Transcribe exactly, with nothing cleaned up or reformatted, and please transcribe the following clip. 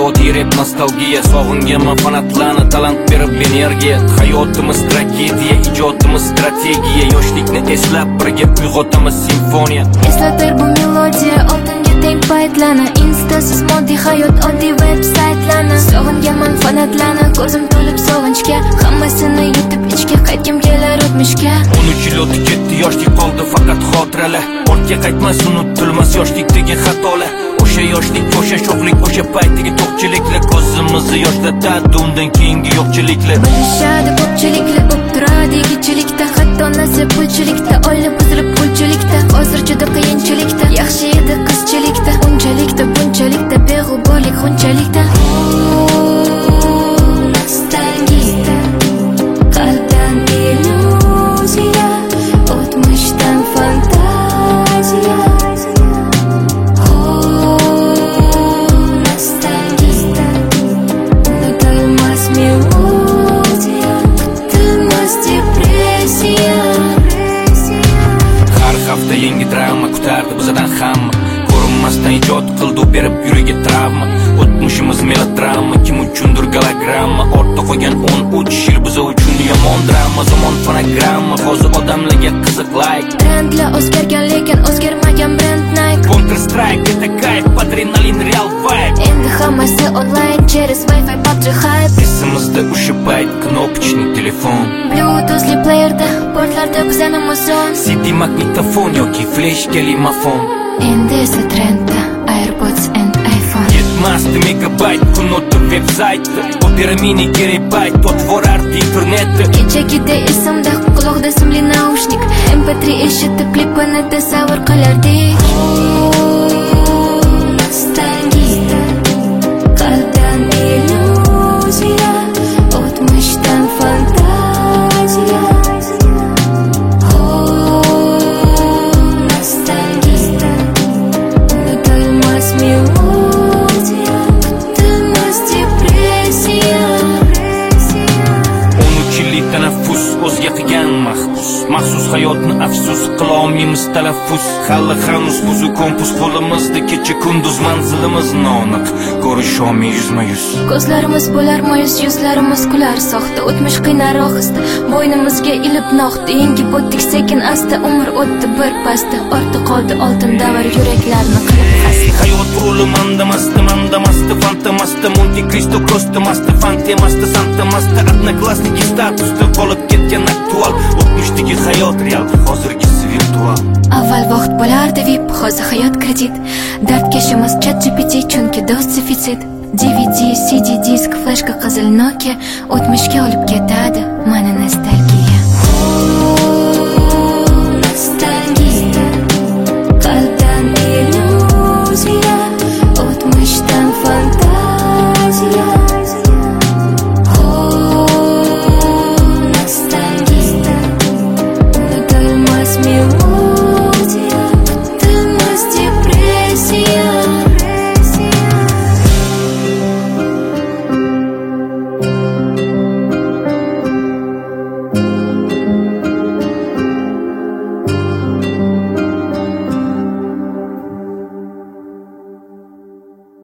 Ijodiy rap nostalgiya, sog'inganman fanatlarni talant berib energiya. Hayotimiz tragediya, ijodimiz strategiya. Yoshlikni eslab birga uyg'otamiz simfoniya. Eslatar bu melodiya oltinga teng paytlarni. Instasiz moddiy hayot, oddiy veb-saytlarni. Sog'inganman fanatlarni, ko'zim to'lib sog'inchga. Hammasini yutib ichga qaytgim kelar o'tmishga. o'n uch yil o'tib ketdi, yoshlik qoldi faqat xotiralar. Ortga qaytmas, unutilmas yoshlikdagi xatolar. O'sha yoshlik, o'sha sho'xlik, o'sha paytdagi to'qchiliklar ko'zimizni yoshlatadi, undan keyingi yo'qchiliklar. Bilishadi ko'pchiliklar, bo'p turadi yegichilikda, hatto nasib pulchilikda, oila buzilib pulchilikda. Hozir juda qiyinchilikda, yaxshi edi qizchilikda, unchalikda, bunchalikda, beg'uborlik xunchalikda. Nostalgiya, qalbdan illyuziya, o'tmishdan fantaziya. Yangi drama kutardi bizadan hamma. Ko'rinmasdan ijod qildi berib yuragiga travma. O'tmishimiz melodrama, kim uchundir gologramma. Ortda qolgan o'n uch yil biz uchun yomon drama. Zamon fonogramma, hozir odamlarga qiziq like. Trendlar o'zgargan lekin o'zgarmagan brand Nike. Counter Strike, это кайф, adrenalin, real vibe. Endi hammasi online, через Wi-Fi, P U B G hype. Esimizda o'sha payt knopочный telefon, Bluetoothli playerda portlarda bizani muzon, C D magnitofon yoki fleshkali mafon. Endi esa trendda AirPods and iPhone. Yetmasdi megabayt kun o'tib veb-saytda, o'tira mini terabayt o'tvorardi internetda. Kechagida esimda quloqda simli naushnik, M P три eshitib klipini tasavvur qilardik. Nostalgiya, qalbdan illyuziya, o'tmishdan fantaziya. Nostalgiya, unutilmas melodiya, kutilmas depressiya. o'n uch yillik tanaffus, o'zga qilgan mahbus. Maxsus hayotni afsus qilolmaymiz talaffuz. Hali hanuz buzu kompus qo'limizda, kecha kunduz manzilimiz noaniq, ko'rish olmay yuzma yuz. Ko'zlarimiz bo'lar moyus, yuzlarimiz kular soxta. O'tmish qiynar ohista, bo'ynimizga ilib noxta. Yengib o'tdik sekin asta, umr o'tdi bir pasda. Ortda qoldi oltin davr, yuraklarni qilib xasta. Hayot roli mandamasda, mandamasda, fantamasda, Monte Cristo kostamasda, fantamasda, santamasda, odnoklassniki statusda qolib ketgan aktual. O'tmishdagi hayot real, hozirgisi virtual. Avval vaqt bo'lardi V I P, hozir hayot kredit. Dardkashimiz ChatGPT, chunki dost defitsit. D V D, C D, disk, flashka, qizil Nokia o'tmishga olib ketadi, mana nostalgiya.